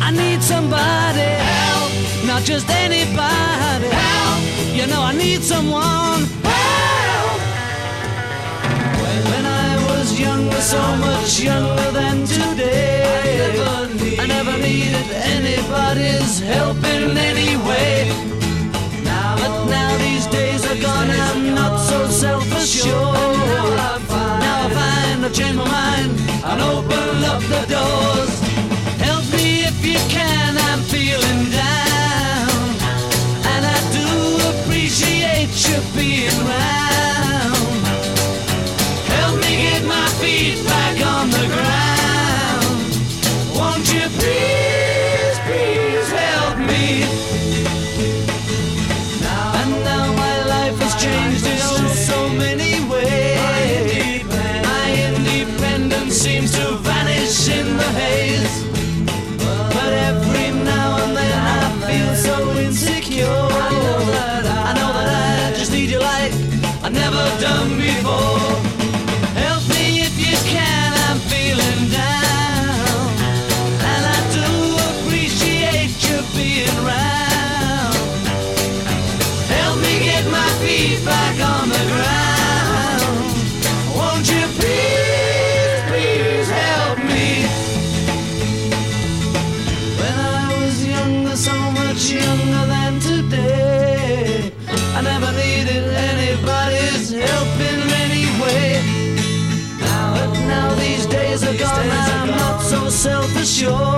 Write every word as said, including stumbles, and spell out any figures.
I need somebody help, not just anybody help. You know I need someone help. When I was younger, so much younger than today, I never, need, I never needed anybody's help in any way. Now, but now these days are gone, I'm not so self-assured. Now I find, now I find I've changed my mind and open up the doors. Help me if you can, I'm feeling down, and I do appreciate you being round. Help me get my feet back on the ground. Won't you please, please help me? Now, and now my life has changed in oh so many ways. My independence seems to vanish in the haze. But every now and then I feel so insecure. I know that I, I, know that I just need you like I've never done before. Help me if you can, I'm feeling down, and I do appreciate you being round. Help me get my feet back on the ground. Won't you please, please help me? When I was younger, so much younger than today, I never needed anybody's help in any way. Now, but now these days are gone, I'm not so self-assured.